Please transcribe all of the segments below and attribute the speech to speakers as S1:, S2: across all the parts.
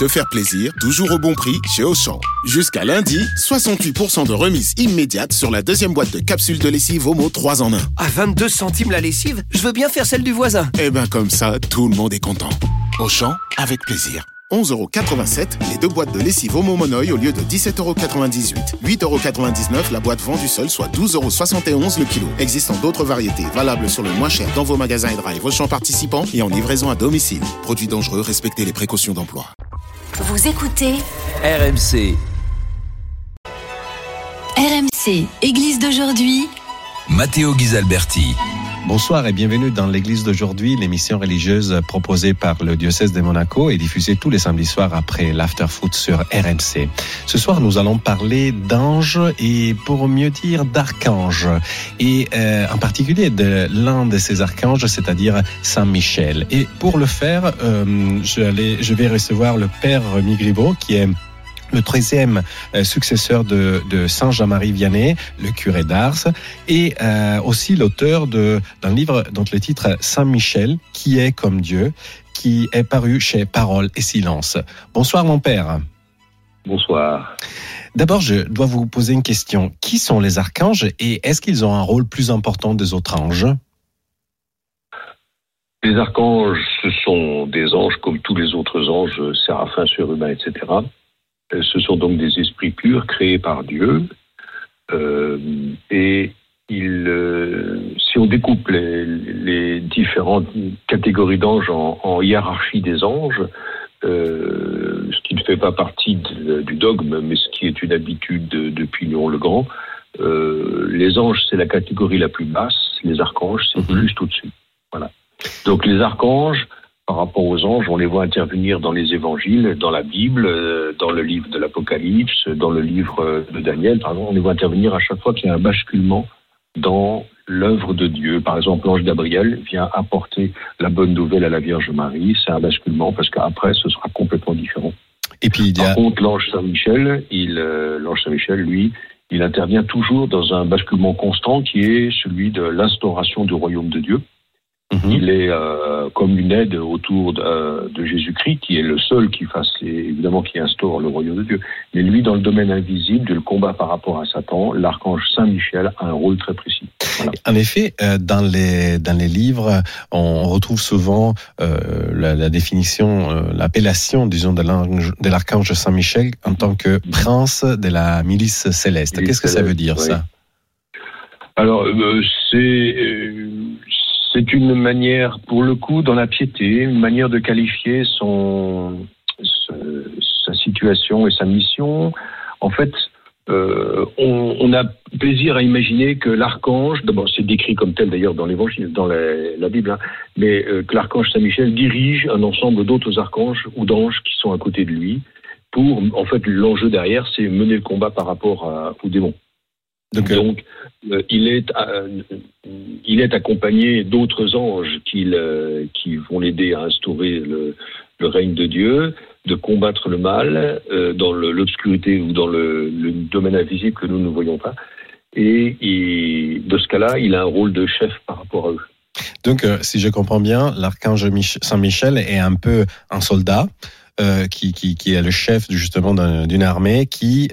S1: se faire plaisir, toujours au bon prix chez Auchan. Jusqu'à lundi, 68% de remise immédiate sur la deuxième boîte de capsules de lessive Omo 3 en 1.
S2: À 22 centimes la lessive, je veux bien faire celle du voisin.
S1: Eh ben comme ça, tout le monde est content. Auchan, avec plaisir. 11,87€ les 2 boîtes de lessive Omo Monoï au lieu de 17,98€. 8,99€ la boîte vendue seule, soit 12,71€ le kilo. Existant d'autres variétés, valables sur le moins cher dans vos magasins et drive Auchan participants et en livraison à domicile. Produits dangereux, respectez les précautions d'emploi.
S3: Vous écoutez
S4: RMC.
S3: RMC, Église d'aujourd'hui.
S4: Matteo Ghisalberti.
S5: Bonsoir et bienvenue dans l'Église d'aujourd'hui, l'émission religieuse proposée par le diocèse de Monaco et diffusée tous les samedis soirs après l'after-foot sur RMC. Ce soir, nous allons parler d'anges et pour mieux dire d'archanges et en particulier de l'un de ces archanges, c'est-à-dire Saint Michel. Et pour le faire, je vais recevoir le Père Migribo qui est le 13e successeur de Saint Jean-Marie Vianney, le curé d'Ars, et aussi l'auteur d'un livre dont le titre Saint Michel, qui est comme Dieu, qui est paru chez Parole et Silence. Bonsoir mon père.
S6: Bonsoir.
S5: D'abord, je dois vous poser une question. Qui sont les archanges et est-ce qu'ils ont un rôle plus important des autres anges ?
S6: Les archanges, ce sont des anges comme tous les autres anges, séraphins, surhumains, etc. Ce sont donc des esprits purs créés par Dieu. Et si on découpe les différentes catégories d'anges en hiérarchie des anges, ce qui ne fait pas partie du dogme, mais ce qui est une habitude depuis Léon le Grand, les anges, c'est la catégorie la plus basse, les archanges, c'est juste au-dessus. Voilà. Donc les archanges, par rapport aux anges, on les voit intervenir dans les évangiles, dans la Bible, dans le livre de l'Apocalypse, dans le livre de Daniel, par exemple, on les voit intervenir à chaque fois qu'il y a un basculement dans l'œuvre de Dieu. Par exemple, l'ange Gabriel vient apporter la bonne nouvelle à la Vierge Marie, c'est un basculement parce qu'après, ce sera complètement différent.
S5: Et puis,
S6: Par contre, l'ange Saint-Michel, lui, il intervient toujours dans un basculement constant qui est celui de l'instauration du royaume de Dieu. Il est comme une aide autour de Jésus-Christ, qui est le seul qui instaure le royaume de Dieu. Mais lui, dans le domaine invisible, de le combat par rapport à Satan, l'archange Saint-Michel a un rôle très précis. Voilà.
S5: En effet, dans les livres, on retrouve souvent la définition, l'appellation, disons, de l'archange Saint-Michel en tant que prince de la milice céleste. Qu'est-ce que ça veut dire, ça ?
S6: Alors, c'est une manière, pour le coup, dans la piété, une manière de qualifier sa situation et sa mission. En fait, on a plaisir à imaginer que l'archange, d'abord c'est décrit comme tel d'ailleurs dans l'Évangile, dans la Bible, mais que l'archange Saint-Michel dirige un ensemble d'autres archanges ou d'anges qui sont à côté de lui. En fait, l'enjeu derrière, c'est mener le combat par rapport aux démons. Donc, il est accompagné d'autres anges qui vont l'aider à instaurer le règne de Dieu, de combattre le mal dans l'obscurité ou dans le domaine invisible que nous ne voyons pas. Et de ce cas-là, il a un rôle de chef par rapport à eux.
S5: Donc, si je comprends bien, l'archange Saint-Michel est un peu un soldat qui est le chef justement d'une armée qui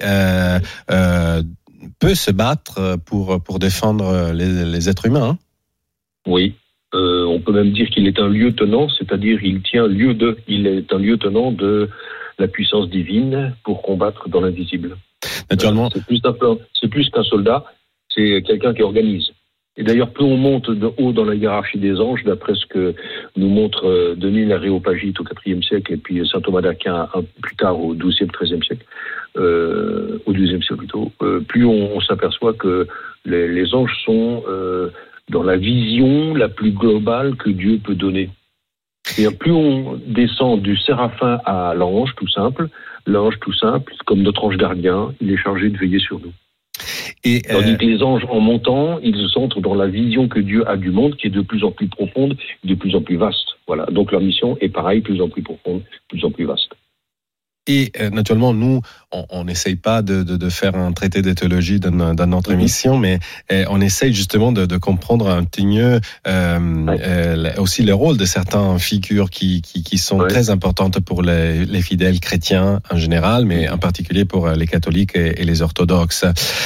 S5: peut se battre pour défendre les êtres humains. Hein?
S6: Oui, on peut même dire qu'il est un lieutenant, c'est-à-dire il est un lieutenant de la puissance divine pour combattre dans l'invisible.
S5: Naturellement.
S6: C'est plus qu'un soldat, c'est quelqu'un qui organise. Et d'ailleurs, plus on monte de haut dans la hiérarchie des anges, d'après ce que nous montre Denis l'Aréopagite au IVe siècle et puis saint Thomas d'Aquin plus tard au XIIe, XIIIe siècle, au XIIe siècle plutôt, plus on s'aperçoit que les anges sont dans la vision la plus globale que Dieu peut donner. C'est-à-dire, plus on descend du séraphin à l'ange tout simple, comme notre ange gardien, il est chargé de veiller sur nous. Tandis que les anges, en montant, ils s'entrent dans la vision que Dieu a du monde, qui est de plus en plus profonde, de plus en plus vaste. Voilà. Donc leur mission est pareille, plus en plus profonde, plus en plus vaste.
S5: Et naturellement, nous, on n'essaye pas de faire un traité de théologie dans notre émission, mais on essaye justement de comprendre un petit mieux aussi le rôle de certaines figures qui sont très importantes pour les fidèles chrétiens en général, mais en particulier pour les catholiques et les orthodoxes.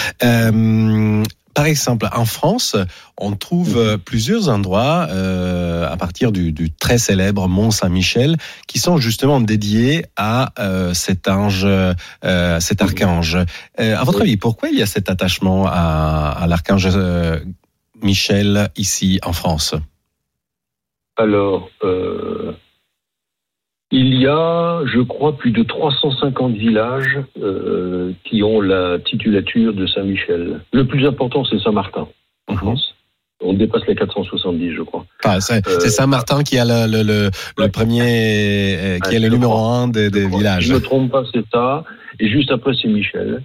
S5: Par exemple, en France, on trouve plusieurs endroits à partir du très célèbre Mont Saint-Michel qui sont justement dédiés à cet ange, cet archange. À votre avis, pourquoi il y a cet attachement à l'archange Michel ici en France?
S6: Alors, il y a, je crois, plus de 350 villages qui ont la titulature de Saint-Michel. Le plus important, c'est Saint-Martin, en France. On dépasse les 470, je crois.
S5: C'est Saint-Martin qui a le premier, qui est le numéro 1 des villages.
S6: Je ne me trompe pas, c'est ça. Et juste après, c'est Michel.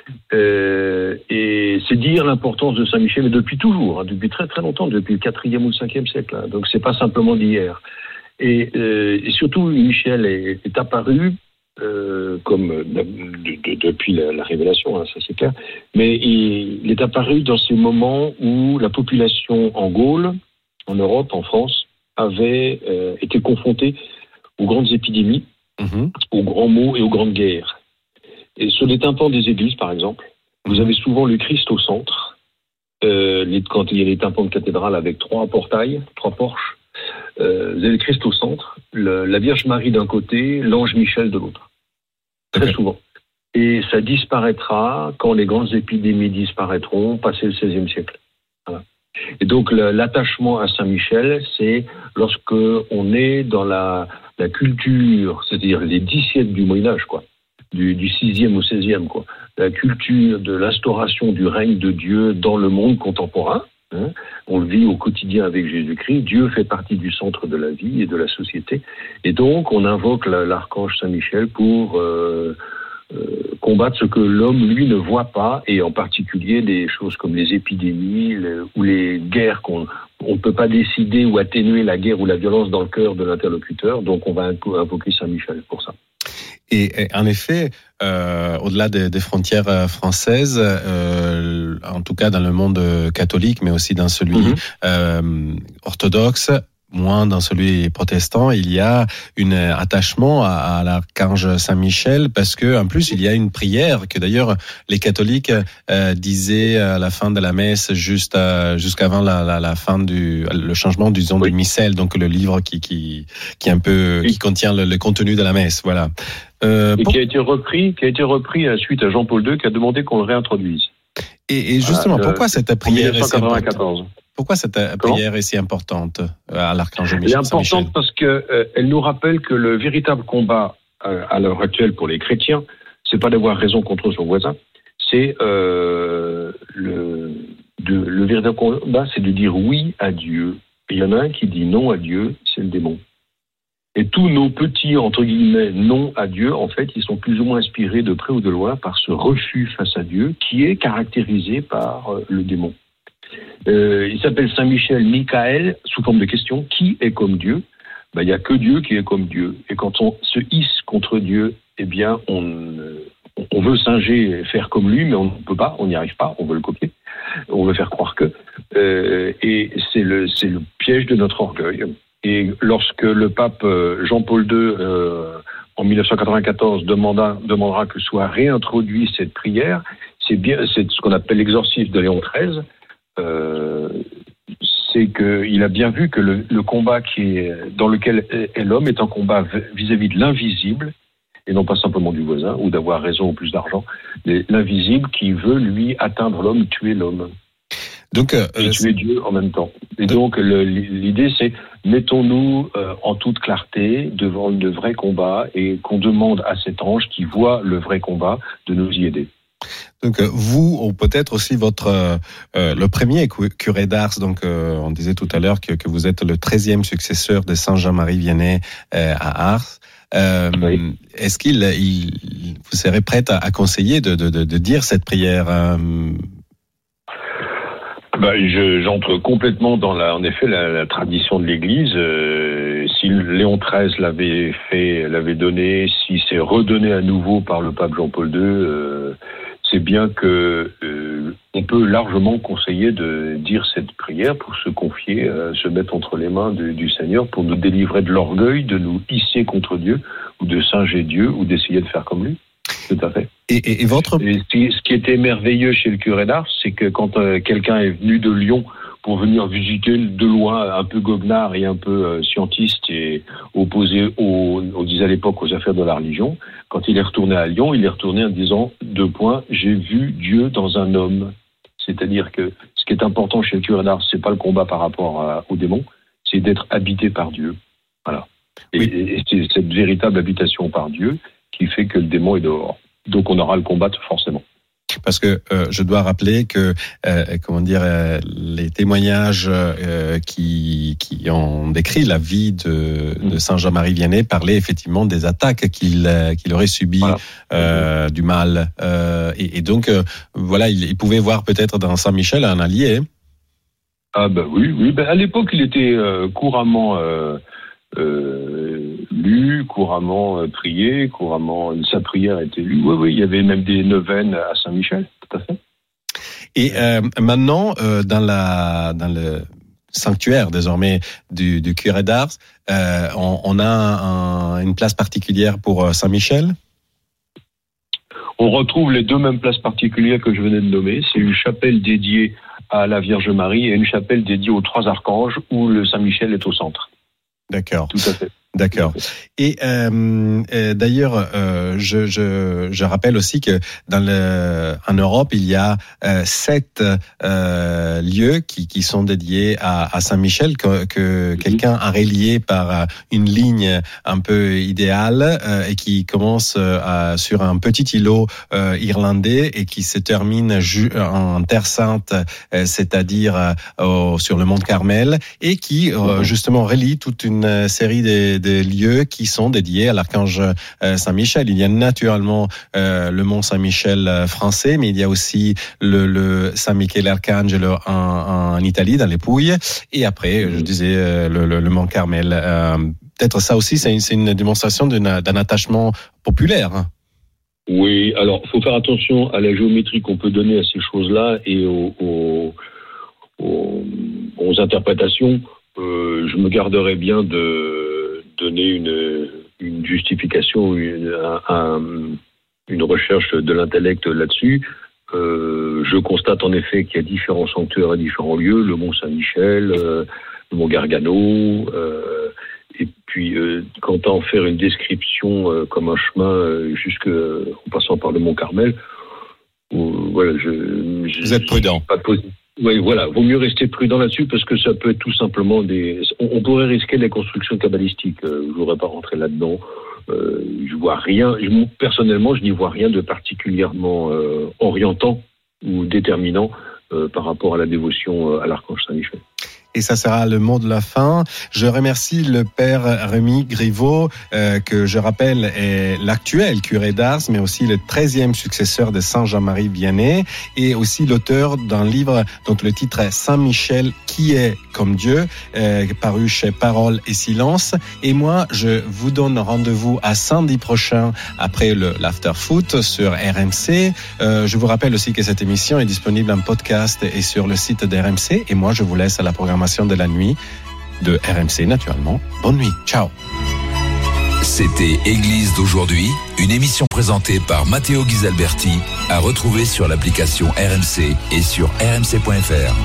S6: Et c'est dire l'importance de Saint-Michel, mais depuis toujours, depuis très très longtemps, depuis le 4e ou 5e siècle. Donc c'est pas simplement d'hier. Et surtout, Michel est apparu comme depuis la révélation, ça c'est clair. Mais il est apparu dans ces moments où la population en Gaule, en Europe, en France, avait été confrontée aux grandes épidémies, aux grands maux et aux grandes guerres. Et sur les tympans des églises, par exemple, vous avez souvent le Christ au centre. Quand il y a les tympans de cathédrale avec 3 portails, 3 porches, vous avez le Christ au centre, la Vierge Marie d'un côté, l'ange Michel de l'autre. Très souvent. Et ça disparaîtra quand les grandes épidémies disparaîtront, passé le XVIe siècle. Voilà. Et donc l'attachement à Saint-Michel, c'est lorsque on est dans la culture, c'est-à-dire les 10 siècles du Moyen-Âge, quoi, du 6e au 16e, quoi, la culture de l'instauration du règne de Dieu dans le monde contemporain. On le vit au quotidien avec Jésus-Christ. Dieu fait partie du centre de la vie et de la société. Et donc, on invoque l'archange Saint-Michel pour combattre ce que l'homme, lui, ne voit pas, et en particulier des choses comme les épidémies ou les guerres qu'on ne peut pas décider ou atténuer la guerre ou la violence dans le cœur de l'interlocuteur. Donc, on va invoquer Saint-Michel pour ça.
S5: Et en effet, au-delà des frontières françaises, en tout cas dans le monde catholique, mais aussi dans celui orthodoxe, moins dans celui protestant, il y a un attachement à l'archange Saint-Michel parce que en plus il y a une prière que d'ailleurs les catholiques disaient à la fin de la messe jusqu'avant la fin le changement du missel, donc le livre qui un peu qui contient le contenu de la messe, voilà.
S6: Qui a été repris suite à Jean-Paul II qui a demandé qu'on le réintroduise.
S5: Et justement, pourquoi cette prière est si importante ? Pourquoi cette prière est si importante à l'archange Michel ? Elle est importante
S6: parce qu'elle nous rappelle que le véritable combat à l'heure actuelle pour les chrétiens, c'est pas d'avoir raison contre son voisin, c'est le véritable combat, c'est de dire oui à Dieu. Et il y en a un qui dit non à Dieu, c'est le démon. Et tous nos petits, entre guillemets, non à Dieu, en fait, ils sont plus ou moins inspirés de près ou de loin par ce refus face à Dieu qui est caractérisé par le démon. Il s'appelle Saint-Michel Michael, sous forme de question, qui est comme Dieu ? Il n'y a que Dieu qui est comme Dieu. Et quand on se hisse contre Dieu, eh bien, on veut singer, faire comme lui, mais on ne peut pas, on n'y arrive pas, on veut le copier, on veut faire croire que. Et c'est le piège de notre orgueil. Et lorsque le pape Jean-Paul II, en 1994, demandera que soit réintroduite cette prière, c'est ce qu'on appelle l'exorcisme de Léon XIII, c'est qu'il a bien vu que le combat dans lequel est l'homme est un combat vis-à-vis de l'invisible, et non pas simplement du voisin, ou d'avoir raison ou plus d'argent, mais l'invisible qui veut, lui, atteindre l'homme, tuer l'homme. Donc, et tuer Dieu en même temps. Et donc l'idée c'est mettons-nous en toute clarté devant le vrai combat et qu'on demande à cet ange qui voit le vrai combat de nous y aider.
S5: Donc vous, ou peut-être aussi votre le premier curé d'Ars, donc on disait tout à l'heure que vous êtes le 13e successeur de Saint Jean-Marie Vianney à Ars. Oui. Est-ce qu'il vous serez prête à conseiller de dire cette prière
S6: J'entre complètement dans en effet la tradition de l'Église. Si Léon XIII l'avait donné, si c'est redonné à nouveau par le pape Jean-Paul II, c'est bien que on peut largement conseiller de dire cette prière pour se confier, se mettre entre les mains du Seigneur pour nous délivrer de l'orgueil, de nous hisser contre Dieu ou de singer Dieu ou d'essayer de faire comme lui. Tout à fait.
S5: Et votre...
S6: Ce qui était merveilleux chez le curé d'Ars, c'est que quand quelqu'un est venu de Lyon pour venir visiter de loin, un peu goguenard et un peu scientiste et opposé, on disait à l'époque, aux affaires de la religion, quand il est retourné à Lyon, il est retourné en disant, j'ai vu Dieu dans un homme. C'est-à-dire que ce qui est important chez le curé d'Ars, c'est pas le combat par rapport au démon, c'est d'être habité par Dieu. Voilà. Et c'est cette véritable habitation par Dieu qui fait que le démon est dehors. Donc on aura le combattre forcément.
S5: Parce que je dois rappeler que les témoignages qui ont décrit la vie de Saint Jean-Marie Vianney parlaient effectivement des attaques qu'il aurait subies, voilà. Du mal, et donc voilà, il pouvait voir peut-être dans Saint Michel un allié.
S6: Ah oui, à l'époque il était couramment lu, couramment prié, sa prière était lue. Oui, il y avait même des neuvaines à Saint-Michel, tout à fait.
S5: Et maintenant, dans le sanctuaire désormais du curé d'Ars, on a une place particulière pour Saint-Michel.
S6: On retrouve les deux mêmes places particulières que je venais de nommer. C'est une chapelle dédiée à la Vierge Marie et une chapelle dédiée aux trois archanges où le Saint-Michel est au centre.
S5: D'accord.
S6: Tout à fait.
S5: D'accord. Et d'ailleurs, je rappelle aussi que en Europe, il y a 7 lieux qui sont dédiés à Saint-Michel que quelqu'un a relié par une ligne un peu idéale et qui commence sur un petit îlot irlandais et qui se termine en Terre Sainte, c'est-à-dire sur le mont Carmel, et qui justement relie toute une série de lieux qui sont dédiés à l'archange Saint-Michel. Il y a naturellement le mont Saint-Michel français, mais il y a aussi le Saint-Michel Arcangelo en Italie, dans les Pouilles, et après, je disais, le mont Carmel. Peut-être ça aussi, c'est une démonstration d'un attachement populaire.
S6: Oui, alors il faut faire attention à la géométrie qu'on peut donner à ces choses-là et aux interprétations. Je me garderais bien de donner une justification, une recherche de l'intellect là-dessus. Je constate en effet qu'il y a différents sanctuaires à différents lieux, le mont Saint-Michel, le mont Gargano, et puis quant à en faire une description comme un chemin en passant par le mont Carmel, voilà,
S5: vous êtes prudent.
S6: Oui, voilà, vaut mieux rester prudent là-dessus parce que ça peut être tout simplement on pourrait risquer les constructions kabbalistiques. Je voudrais pas rentrer là-dedans. Je vois rien. Personnellement, je n'y vois rien de particulièrement orientant ou déterminant par rapport à la dévotion à l'archange Saint-Michel.
S5: Et ça sera le mot de la fin. Je remercie le père Rémi Griveau, que je rappelle est l'actuel curé d'Ars, mais aussi le 13e successeur de Saint Jean-Marie Vianney, et aussi l'auteur d'un livre dont le titre est Saint-Michel, qui est comme Dieu, paru chez Parole et Silence. Et moi, je vous donne rendez-vous à samedi prochain après l'After Foot sur RMC. Je vous rappelle aussi que cette émission est disponible en podcast et sur le site d'RMC. Et moi, je vous laisse à la programmation de la nuit de RMC, naturellement. Bonne nuit. Ciao.
S4: C'était Église d'aujourd'hui, une émission présentée par Matteo Ghisalberti, à retrouver sur l'application RMC et sur rmc.fr.